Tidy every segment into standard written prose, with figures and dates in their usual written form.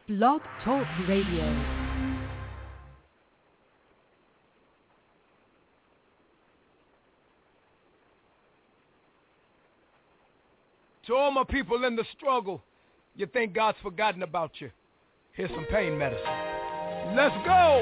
Blog Talk Radio. To all my people in the struggle, you think God's forgotten about you. Here's some pain medicine. Let's go!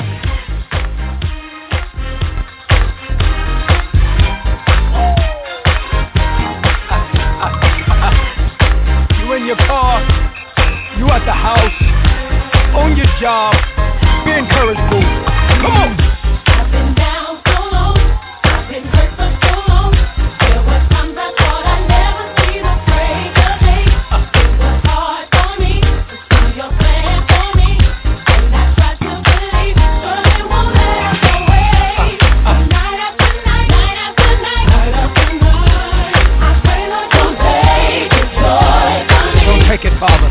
You in your car, you at the house, on your job, be encouraged, boo. Come on! I've been down so long, I've been hurt for so long. There were times I thought I'd never see the break of day. It was hard for me to see your plan for me, and I tried to believe, but it won't last away. Night after night, night after night, night after night, I pray Lord don't take the joy from me. Don't take it, Father.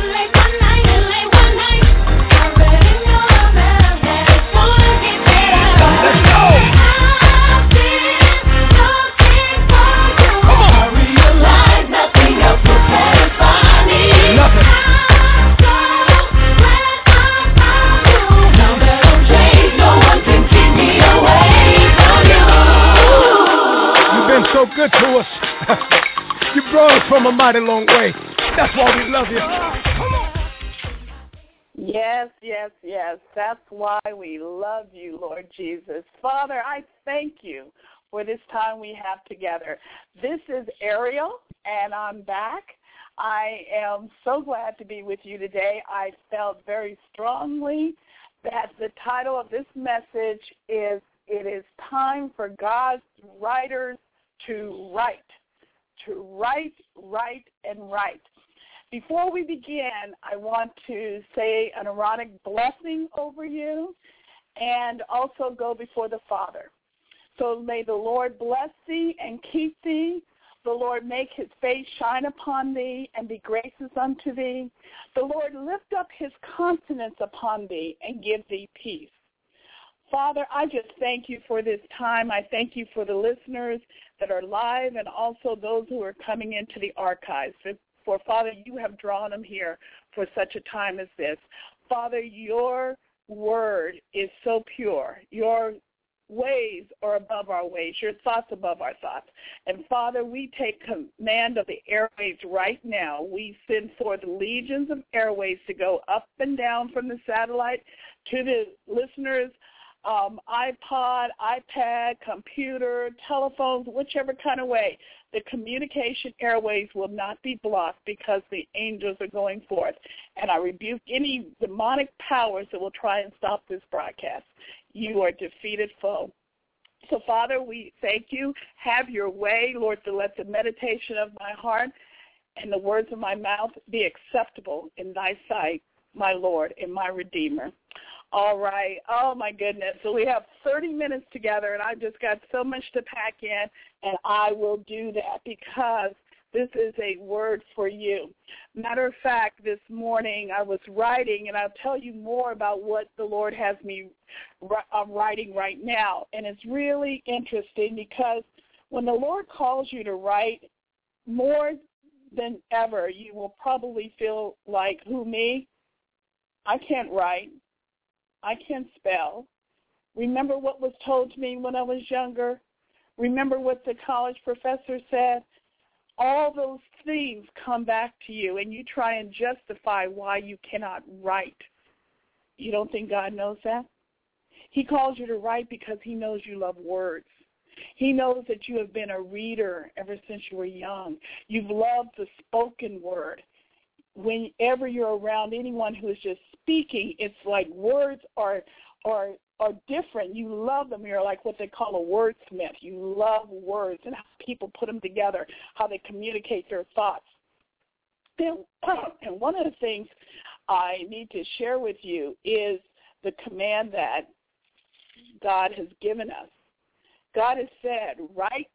So good to us. You brought us from a mighty long way. That's why we love you. Come on. Yes, yes, yes. That's why we love you, Lord Jesus. Father, I thank you for this time we have together. This is Ariel, and I'm back. I am so glad to be with you today. I felt very strongly that the title of this message is, "It is time for God's writers to write, and write." Before we begin, I want to say an Aaronic blessing over you and also go before the Father. So may the Lord bless thee and keep thee. The Lord make his face shine upon thee and be gracious unto thee. The Lord lift up his countenance upon thee and give thee peace. Father, I just thank you for this time. I thank you for the listeners that are live and also those who are coming into the archives. For Father, you have drawn them here for such a time as this. Father, your word is so pure. Your ways are above our ways, your thoughts above our thoughts. And Father, we take command of the airways right now. We send forth legions of airways to go up and down from the satellite to the listeners' iPod, iPad, computer, telephones, whichever kind of way. The communication airways will not be blocked because the angels are going forth. And I rebuke any demonic powers that will try and stop this broadcast. You are defeated foe. So, Father, we thank you. Have your way, Lord, to let the meditation of my heart and the words of my mouth be acceptable in thy sight, my Lord and my Redeemer. All right. Oh, my goodness. So we have 30 minutes together, and I've just got so much to pack in, and I will do that because this is a word for you. Matter of fact, this morning I was writing, and I'll tell you more about what the Lord has me writing right now. And it's really interesting because when the Lord calls you to write, more than ever, you will probably feel like, who, me? I can't write. I can't spell. Remember what was told to me when I was younger? Remember what the college professor said? All those things come back to you, and you try and justify why you cannot write. You don't think God knows that? He calls you to write because he knows you love words. He knows that you have been a reader ever since you were young. You've loved the spoken word. Whenever you're around anyone who is just speaking, it's like words are different. You love them. You're like what they call a wordsmith. You love words and how people put them together, how they communicate their thoughts. And one of the things I need to share with you is the command that God has given us. God has said, write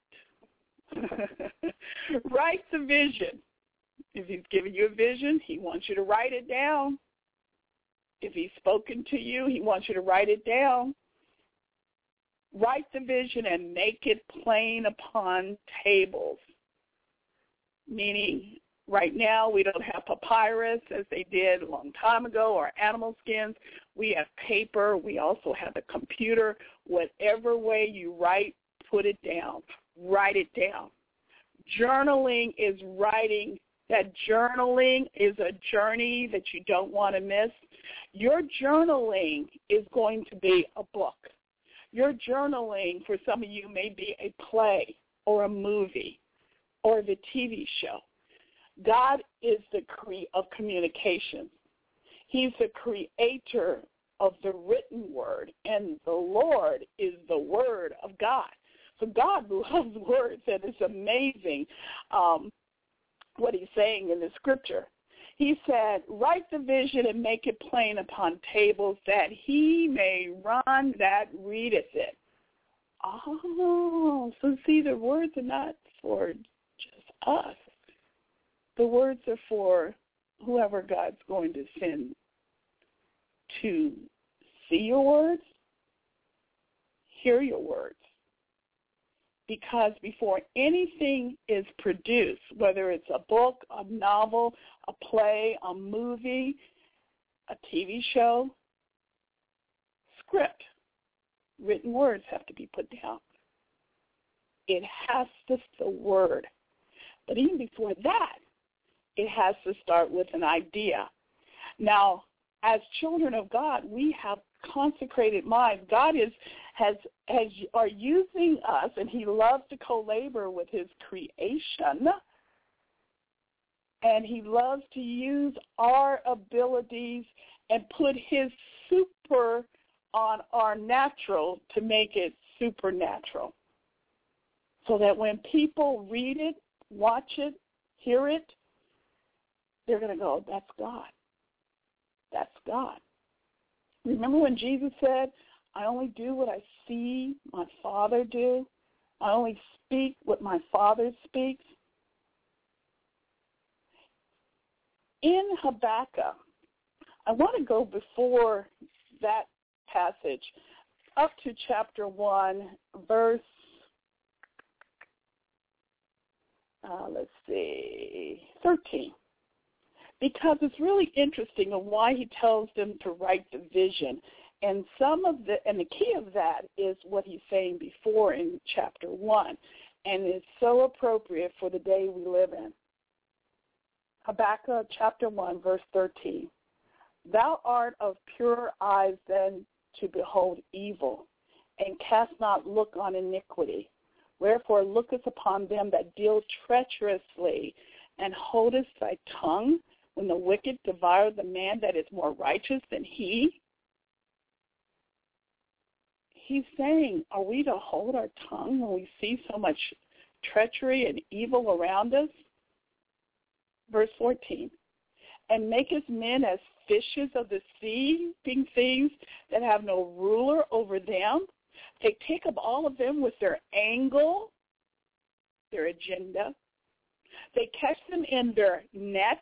the vision. If he's given you a vision, he wants you to write it down. If he's spoken to you, he wants you to write it down. Write the vision and make it plain upon tables. Meaning, Right now, we don't have papyrus as they did a long time ago, or animal skins. We have paper. We also have a computer. Whatever way you write, put it down. Write it down. Journaling is writing. That journaling is a journey that you don't want to miss. Your journaling is going to be a book. Your journaling, for some of you, may be a play or a movie or the TV show. God is the creator of communication. He's the creator of the written word, and the Lord is the word of God. So God loves words, and it's amazing what he's saying in the scripture. He said, write the vision and make it plain upon tables, that he may run that readeth it. Oh, so see, the words are not for just us. The words are for whoever God's going to send to see your words, hear your words. Because before anything is produced, whether it's a book, a novel, a play, a movie, a TV show, script, written words have to be put down. It has to be the word. But even before that, it has to start with an idea. Now, as children of God, we have consecrated minds. God are using us, and he loves to co-labor with his creation, and he loves to use our abilities and put his super on our natural to make it supernatural, so that when people read it, watch it, hear it, they're going to go, that's God. That's God. Remember when Jesus said, I only do what I see my Father do? I only speak what my Father speaks? In Habakkuk, I want to go before that passage up to chapter 1, verse, 13. Because it's really interesting of why he tells them to write the vision. And the key of that is what he's saying before in chapter 1. And it's so appropriate for the day we live in. Habakkuk chapter 1, verse 13. Thou art of purer eyes than to behold evil, and cast not look on iniquity. Wherefore lookest upon them that deal treacherously, and holdest thy tongue, when the wicked devour the man that is more righteous than he? He's saying, are we to hold our tongue when we see so much treachery and evil around us? Verse 14, and makest men as fishes of the sea, being things that have no ruler over them. They take up all of them with their angle, their agenda. They catch them in their net,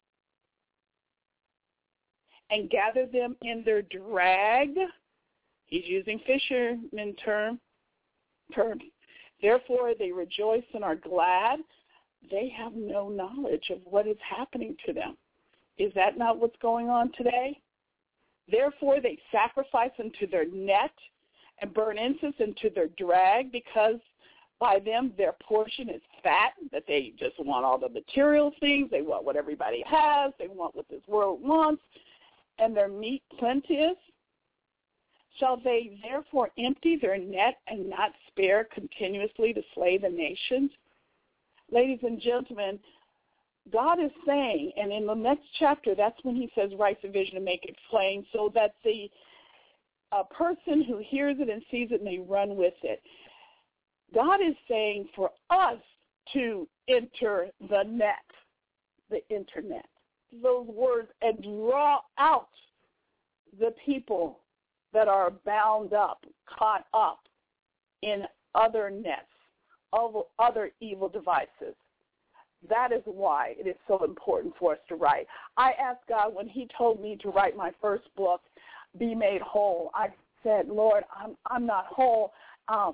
and gather them in their drag. He's using fisherman terms. Therefore, they rejoice and are glad. They have no knowledge of what is happening to them. Is that not what's going on today? Therefore, they sacrifice into their net and burn incense into their drag, because by them their portion is fat, that they just want all the material things. They want what everybody has. They want what this world wants. And their meat plenteous. Shall they therefore empty their net and not spare continuously to slay the nations? Ladies and gentlemen, God is saying, and in the next chapter, that's when he says, write the vision and make it plain, so that the person who hears it and sees it may run with it. God is saying for us to enter the net, the internet, those words, and draw out the people that are bound up, caught up in other nets, other evil devices. That is why it is so important for us to write. I asked God when he told me to write my first book, Be Made Whole. I said, Lord, I'm not whole.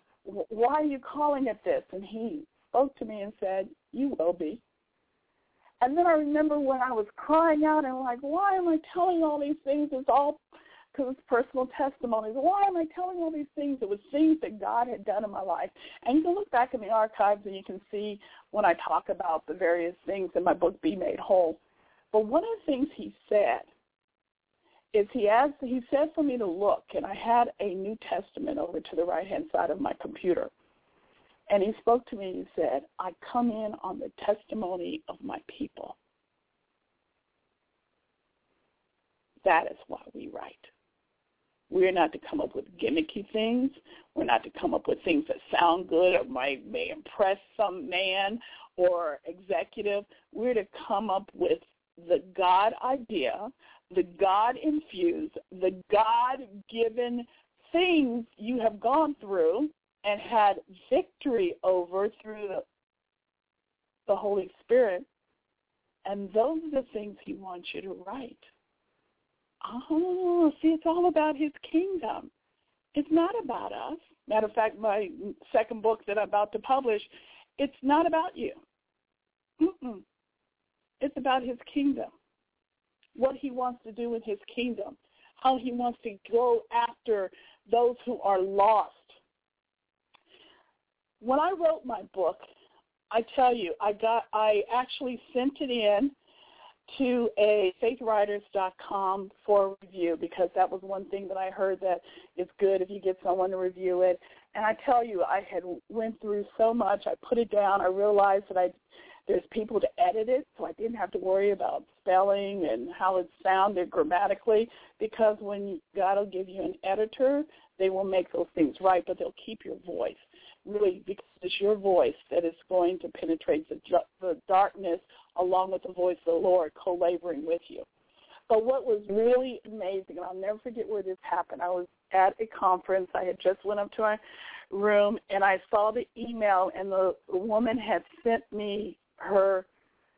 Why are you calling it this? And he spoke to me and said, you will be. And then I remember when I was crying out and like, why am I telling all these things? It's all because it's personal testimonies. Why am I telling all these things? It was things that God had done in my life. And you can look back in the archives and you can see when I talk about the various things in my book, Be Made Whole. But one of the things he said is he said for me to look, and I had a New Testament over to the right-hand side of my computer. And he spoke to me and he said, I come in on the testimony of my people. That is why we write. We're not to come up with gimmicky things. We're not to come up with things that sound good or may impress some man or executive. We're to come up with the God idea, the God-infused, the God-given things you have gone through and had victory over through the Holy Spirit. And those are the things he wants you to write. Oh, see, it's all about his kingdom. It's not about us. Matter of fact, my second book that I'm about to publish, it's not about you. It's about his kingdom, what he wants to do with his kingdom, how he wants to go after those who are lost. When I wrote my book, I tell you, I actually sent it in to a faithwriters.com for review because that was one thing that I heard that it's good if you get someone to review it. And I tell you, I had went through so much. I put it down. I realized that there's people to edit it, so I didn't have to worry about spelling and how it sounded grammatically because when God will give you an editor, they will make those things right, but they'll keep your voice. Really, because it's your voice that is going to penetrate the darkness along with the voice of the Lord co-laboring with you. But what was really amazing, and I'll never forget where this happened, I was at a conference. I had just went up to my room, and I saw the email, and the woman had sent me her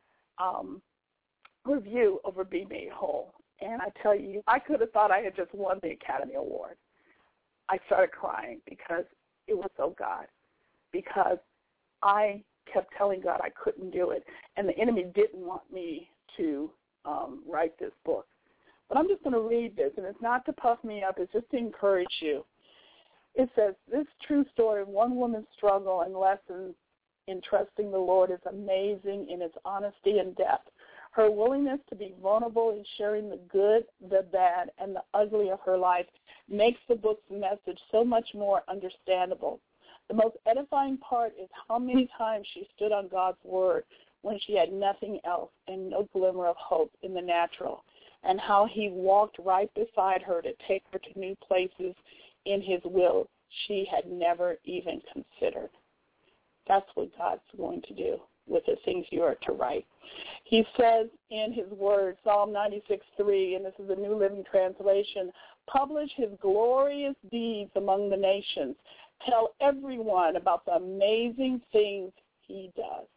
review over Be Made Whole. And I tell you, I could have thought I had just won the Academy Award. I started crying because it was so God. Because I kept telling God I couldn't do it, and the enemy didn't want me to write this book. But I'm just going to read this, and it's not to puff me up. It's just to encourage you. It says, this true story of one woman's struggle and lessons in trusting the Lord is amazing in its honesty and depth. Her willingness to be vulnerable in sharing the good, the bad, and the ugly of her life makes the book's message so much more understandable. The most edifying part is how many times she stood on God's word when she had nothing else and no glimmer of hope in the natural, and how he walked right beside her to take her to new places in his will she had never even considered. That's what God's going to do with the things you are to write. He says in his word, Psalm 96:3, and this is the New Living Translation, publish his glorious deeds among the nations. Tell everyone about the amazing things he does.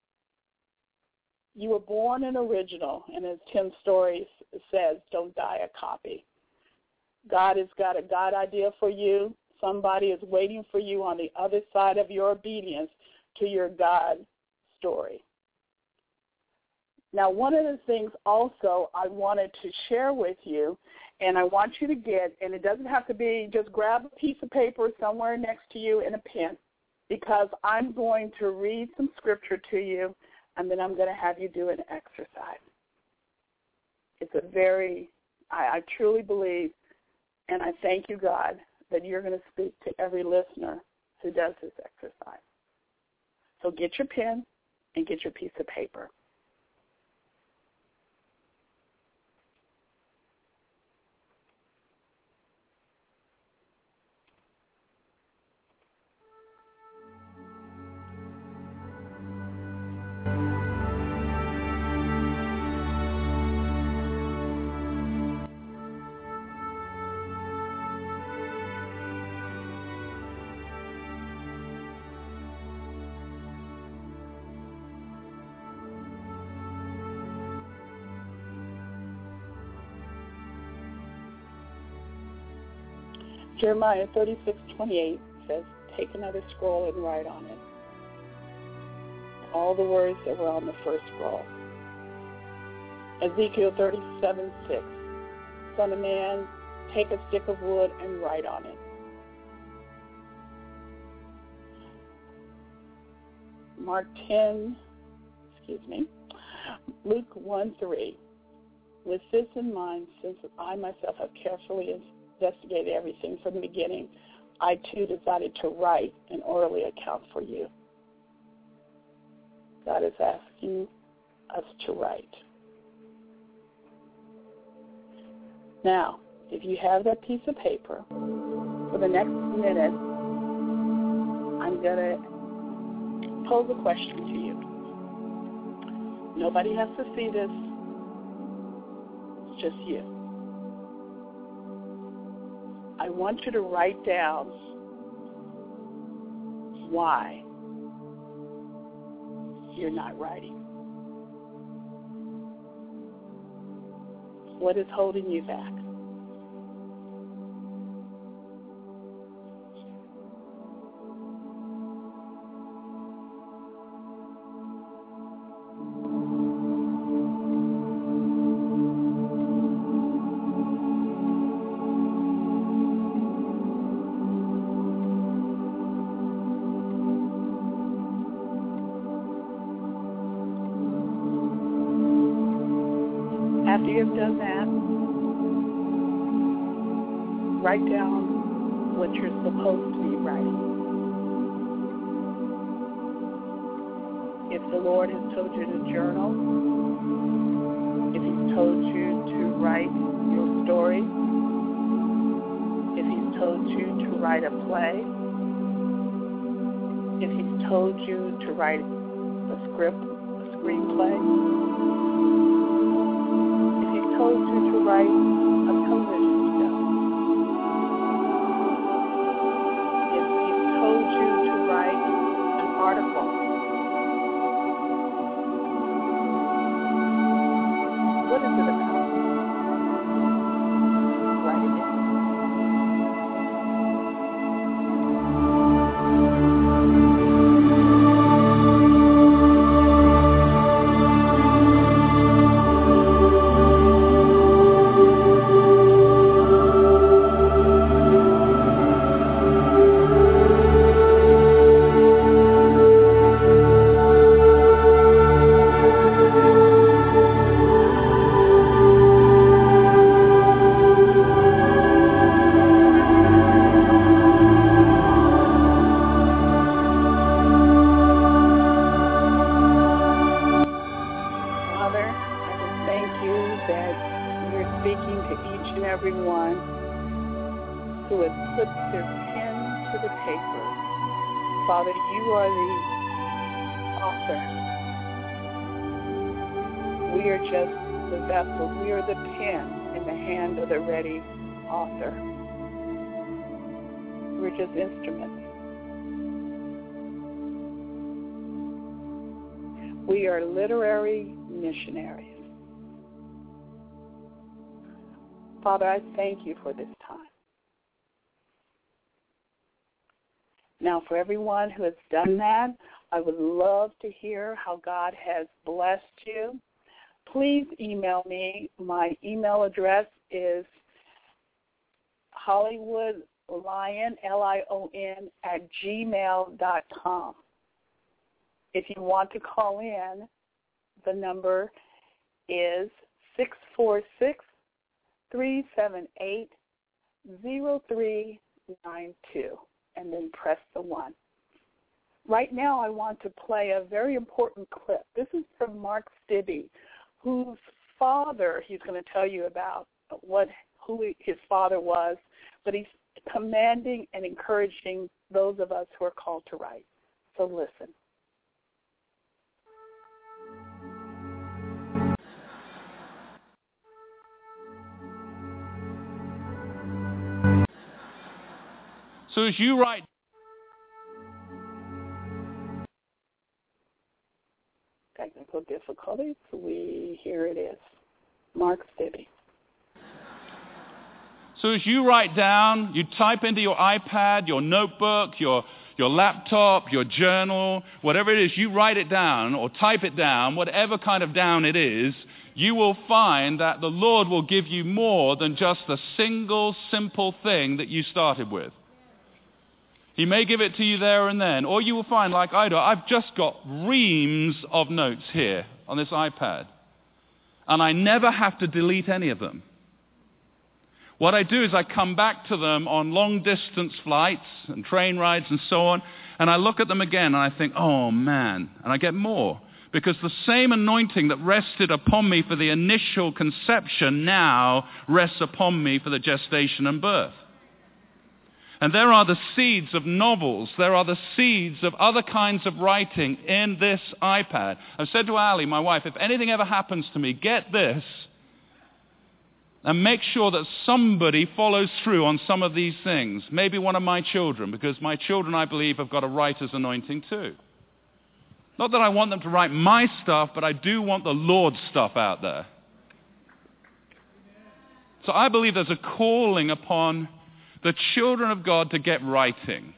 You were born an original, and as Tim Story says, don't die a copy. God has got a God idea for you. Somebody is waiting for you on the other side of your obedience to your God story. Now, one of the things also I wanted to share with you, and I want you to get, and it doesn't have to be, just grab a piece of paper somewhere next to you and a pen, because I'm going to read some scripture to you, and then I'm going to have you do an exercise. It's a very, I truly believe, and I thank you, God, that you're going to speak to every listener who does this exercise. So get your pen and get your piece of paper. Jeremiah 36:28 says, take another scroll and write on it all the words that were on the first scroll. Ezekiel 37:6. Son of man, take a stick of wood and write on it. Luke 1:3. With this in mind, since I myself have carefully investigated everything from the beginning, I too decided to write an orderly account for you. God is asking us to write. Now, if you have that piece of paper, for the next minute, I'm going to pose a question to you. Nobody has to see this. It's just you. I want you to write down why you're not writing. What is holding you back? After you've done that, write down what you're supposed to be writing. If the Lord has told you to journal, if He's told you to write your story, if He's told you to write a play, if He's told you to write a script, a screenplay, told you to write a television show. If He's told you to write an article, what is it about? Write it down. Father, you are the author. We are just the vessel. We are the pen in the hand of the ready author. We're just instruments. We are literary missionaries. Father, I thank you for this time. Now, for everyone who has done that, I would love to hear how God has blessed you. Please email me. My email address is hollywoodlion, Lion, @gmail.com. If you want to call in, the number is 646-378-0392. And then press the 1. Right now I want to play a very important clip. This is from Mark Stibbe, whose father, he's going to tell you about who his father was, but he's commanding and encouraging those of us who are called to write. So listen. So as you write, technical difficulties, here it is. Mark Stibbe. So as you write down, you type into your iPad, your notebook, your laptop, your journal, whatever it is, you write it down or type it down, whatever kind of down it is, you will find that the Lord will give you more than just the single, simple thing that you started with. He may give it to you there and then, or you will find, like I do, I've just got reams of notes here on this iPad, and I never have to delete any of them. What I do is I come back to them on long-distance flights and train rides and so on, and I look at them again, and I think, oh, man, and I get more. Because the same anointing that rested upon me for the initial conception now rests upon me for the gestation and birth. And there are the seeds of novels. There are the seeds of other kinds of writing in this iPad. I've said to Ali, my wife, if anything ever happens to me, get this and make sure that somebody follows through on some of these things. Maybe one of my children, because my children, I believe, have got a writer's anointing too. Not that I want them to write my stuff, but I do want the Lord's stuff out there. So I believe there's a calling upon the children of God to get writing.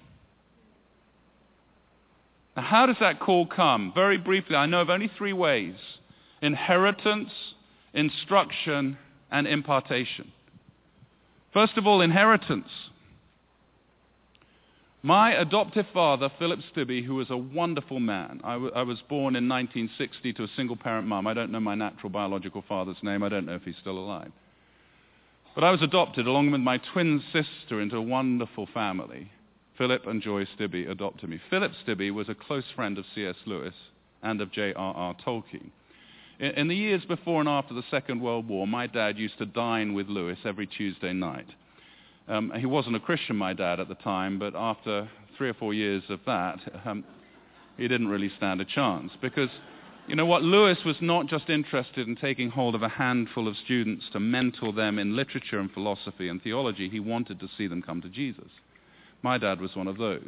Now, how does that call come? Very briefly, I know of only 3 ways: inheritance, instruction, and impartation. First of all, inheritance. My adoptive father, Philip Stibbe, who was a wonderful man. I was born in 1960 to a single-parent mum. I don't know my natural biological father's name. I don't know if he's still alive. But I was adopted along with my twin sister into a wonderful family. Philip and Joy Stibbe adopted me. Philip Stibbe was a close friend of C.S. Lewis and of J.R.R. Tolkien. In the years before and after the Second World War, my dad used to dine with Lewis every Tuesday night. He wasn't a Christian, my dad, at the time, but after 3 or 4 years of that, he didn't really stand a chance. Because, you know what, Lewis was not just interested in taking hold of a handful of students to mentor them in literature and philosophy and theology. He wanted to see them come to Jesus. My dad was one of those.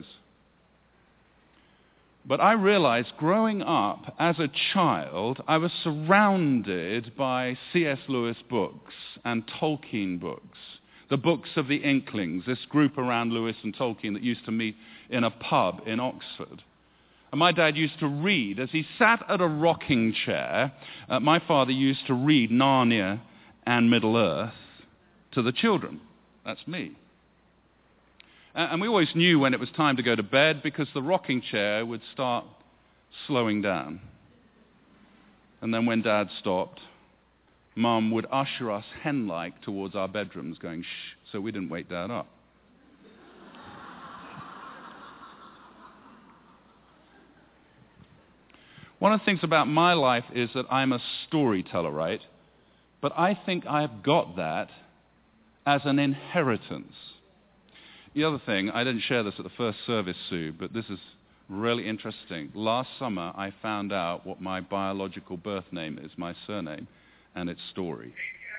But I realized growing up as a child, I was surrounded by C.S. Lewis books and Tolkien books. The books of the Inklings, this group around Lewis and Tolkien that used to meet in a pub in Oxford. And my dad used to read. As he sat at a rocking chair, my father used to read Narnia and Middle-earth to the children. That's me. And we always knew when it was time to go to bed because the rocking chair would start slowing down. And then when Dad stopped, Mum would usher us hen-like towards our bedrooms going shh, so we didn't wake Dad up. One of the things about my life is that I'm a storyteller, right? But I think I've got that as an inheritance. The other thing, I didn't share this at the first service, Sue, but this is really interesting. Last summer, I found out what my biological birth name is, my surname, and it's Story.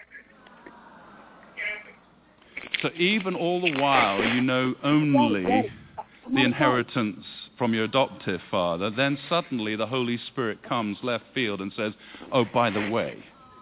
So even all the while you know only the inheritance from your adoptive father, then suddenly the Holy Spirit comes left field and says, oh, by the way,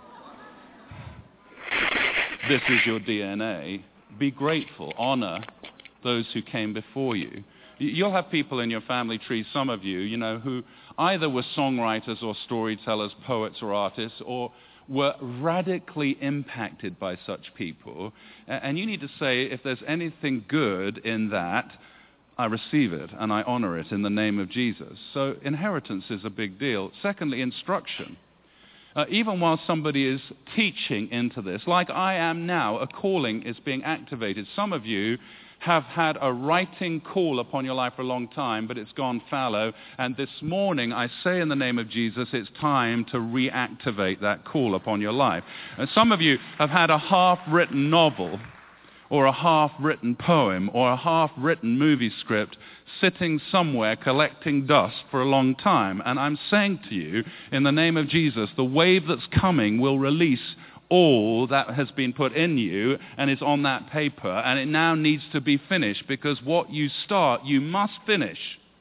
this is your DNA. Be grateful, honor those who came before you. You'll have people in your family tree, some of you, who either were songwriters or storytellers, poets or artists, or were radically impacted by such people. And you need to say, if there's anything good in that, I receive it and I honor it in the name of Jesus. So inheritance is a big deal. Secondly, instruction. Even while somebody is teaching into this, like I am now, a calling is being activated. Some of you have had a writing call upon your life for a long time, but it's gone fallow. And this morning, I say in the name of Jesus, it's time to reactivate that call upon your life. And some of you have had a half-written novel or a half-written poem or a half-written movie script sitting somewhere collecting dust for a long time. And I'm saying to you, in the name of Jesus, the wave that's coming will release all that has been put in you and is on that paper, and it now needs to be finished, because what you start, you must finish.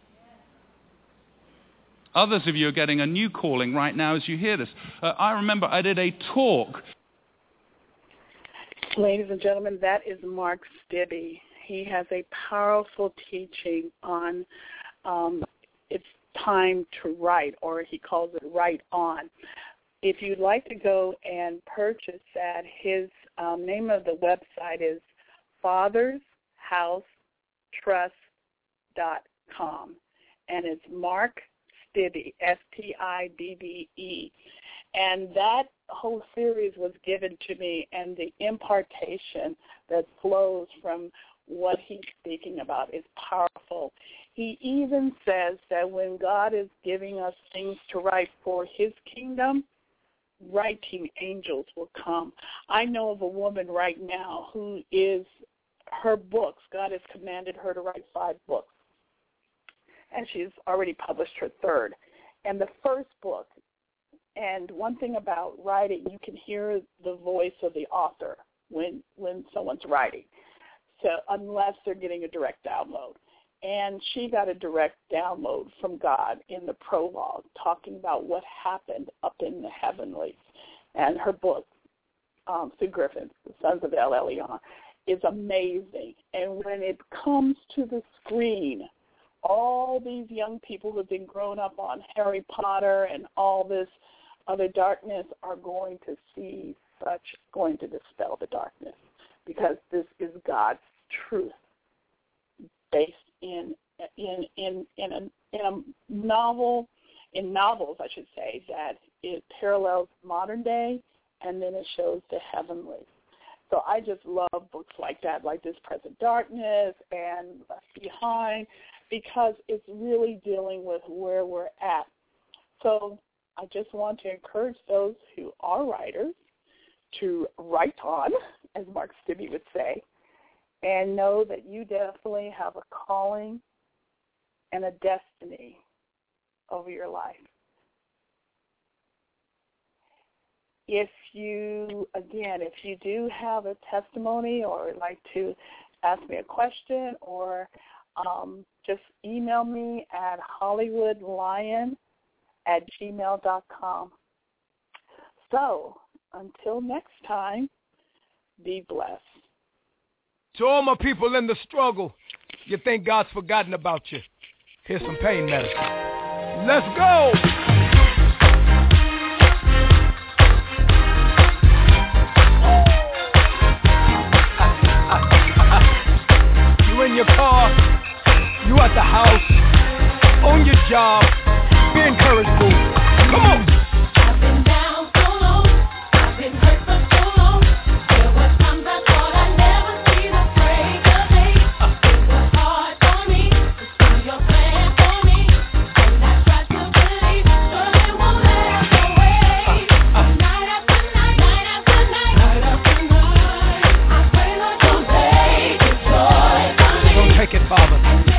Others of you are getting a new calling right now as you hear this. I remember I did a talk. Ladies and gentlemen, that is Mark Stibbe. He has a powerful teaching on it's time to write, or he calls it write on. if you'd like to go and purchase that, his name of the website is fathershousetrust.com, and it's Mark Stibbe, Stibbe. And that whole series was given to me, and the impartation that flows from what he's speaking about is powerful. He even says that when God is giving us things to write for his kingdom, writing angels will come. I know of a woman right now who is her books. God has commanded her to write 5 books, and she's already published her 3rd. And the first book, and one thing about writing, you can hear the voice of the author when someone's writing, so unless they're getting a direct download. And she got a direct download from God in the prologue, talking about what happened up in the heavenlies. And her book, Sue Griffin, The Sons of El Elyon, is amazing. And when it comes to the screen, all these young people who have been grown up on Harry Potter and all this other darkness are going to see going to dispel the darkness, because this is God's truth based in novels, I should say, that it parallels modern day, and then it shows the heavenly. So I just love books like that, like This Present Darkness and Left Behind, because it's really dealing with where we're at. So I just want to encourage those who are writers to write on, as Mark Stibbe would say, and know that you definitely have a calling and a destiny over your life. If you do have a testimony or would like to ask me a question, or just email me at hollywoodlion@gmail.com. So, until next time, be blessed. To all my people in the struggle, you think God's forgotten about you. Here's some pain medicine. Let's go! You in your car, you at the house, on your job, be encouraged, boo. Come on! I've been down so long, I've been hurt for so long. There were times I thought I'd never see the break of day. It was hard for me to see your plan for me, and I tried to believe, but it won't last away. Night after night, night after night, night after night, I pray Lord don't take the joy from me. Don't take it, Father.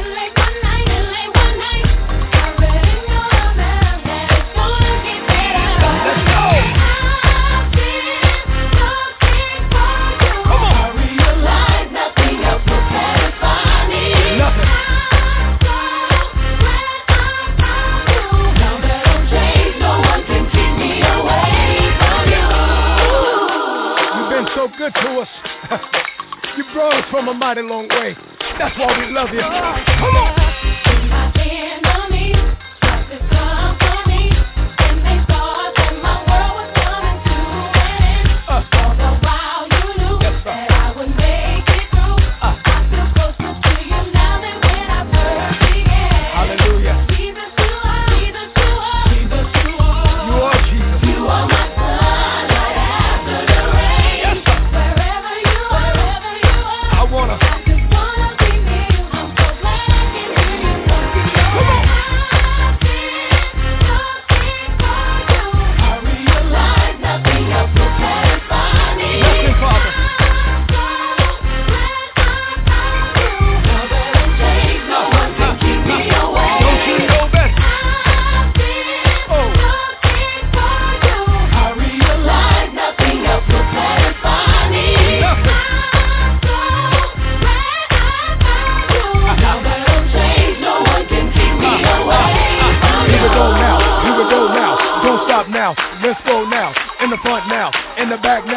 Good to us. You brought us from a mighty long way. That's why we love you. Come on. Let's go now, in the front now, in the back now.